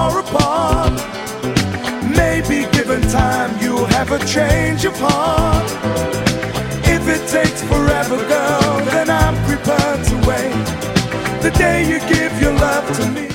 far apart. Maybe given time you'll have a change of heart. If it takes forever, girl, then I'm prepared to wait. The day you give your love to me.